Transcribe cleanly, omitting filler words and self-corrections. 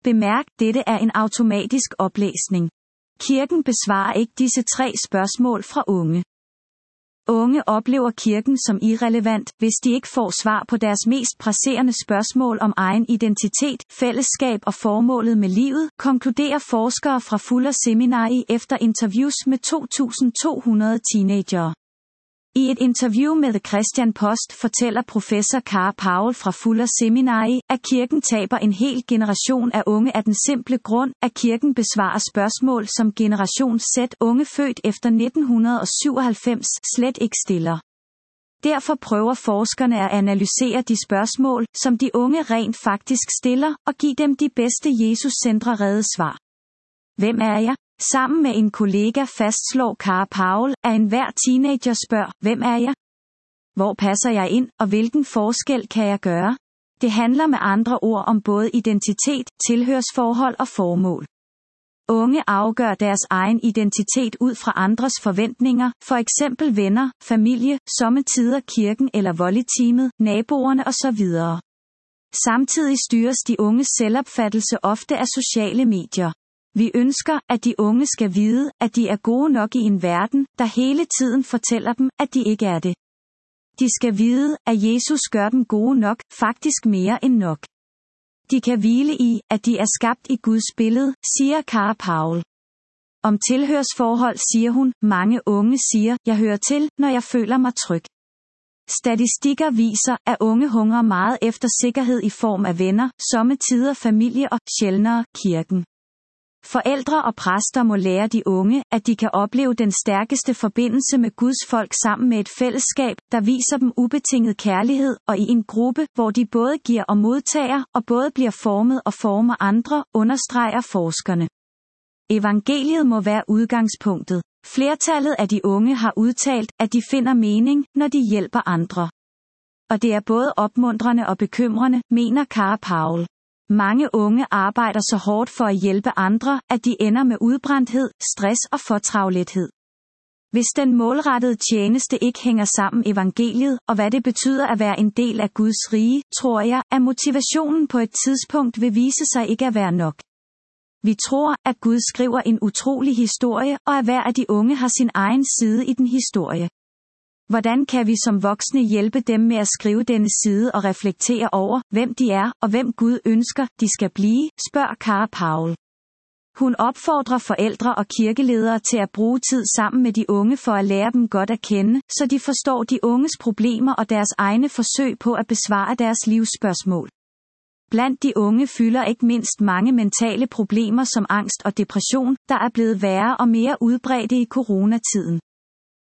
Bemærk, dette er en automatisk oplæsning. Kirken besvarer ikke disse 3 spørgsmål fra unge. Unge oplever kirken som irrelevant, hvis de ikke får svar på deres mest presserende spørgsmål om egen identitet, fællesskab og formålet med livet, konkluderer forskere fra Fuller Seminary efter interviews med 2.200 teenagere. I et interview med The Christian Post fortæller professor Carl Powell fra Fuller Seminary, at kirken taber en hel generation af unge af den simple grund, at kirken besvarer spørgsmål som generation Z unge født efter 1997 slet ikke stiller. Derfor prøver forskerne at analysere de spørgsmål, som de unge rent faktisk stiller, og give dem de bedste Jesus-centrerede svar. Hvem er jeg? Sammen med en kollega fastslår Carl Powell, at enhver teenager spørger, hvem er jeg? Hvor passer jeg ind, og hvilken forskel kan jeg gøre? Det handler med andre ord om både identitet, tilhørsforhold og formål. Unge afgør deres egen identitet ud fra andres forventninger, for eksempel venner, familie, sommetider kirken eller volleteamet, naboerne osv. Samtidig styres de unges selvopfattelse ofte af sociale medier. Vi ønsker, at de unge skal vide, at de er gode nok i en verden, der hele tiden fortæller dem, at de ikke er det. De skal vide, at Jesus gør dem gode nok, faktisk mere end nok. De kan hvile i, at de er skabt i Guds billede, siger Carl Powell. Om tilhørsforhold siger hun, mange unge siger, jeg hører til, når jeg føler mig tryg. Statistikker viser, at unge hungrer meget efter sikkerhed i form af venner, sommetider familie og, sjældnere, kirken. Forældre og præster må lære de unge, at de kan opleve den stærkeste forbindelse med Guds folk sammen med et fællesskab, der viser dem ubetinget kærlighed, og i en gruppe, hvor de både giver og modtager, og både bliver formet og former andre, understreger forskerne. Evangeliet må være udgangspunktet. Flertallet af de unge har udtalt, at de finder mening, når de hjælper andre. Og det er både opmuntrende og bekymrende, mener Carl Powell. Mange unge arbejder så hårdt for at hjælpe andre, at de ender med udbrændthed, stress og fortravlethed. Hvis den målrettede tjeneste ikke hænger sammen evangeliet, og hvad det betyder at være en del af Guds rige, tror jeg, at motivationen på et tidspunkt vil vise sig ikke at være nok. Vi tror, at Gud skriver en utrolig historie, og at hver af de unge har sin egen side i den historie. Hvordan kan vi som voksne hjælpe dem med at skrive denne side og reflektere over, hvem de er, og hvem Gud ønsker, de skal blive, spørger Carl Powell. Hun opfordrer forældre og kirkeledere til at bruge tid sammen med de unge for at lære dem godt at kende, så de forstår de unges problemer og deres egne forsøg på at besvare deres livsspørgsmål. Blandt de unge fylder ikke mindst mange mentale problemer som angst og depression, der er blevet værre og mere udbredte i coronatiden.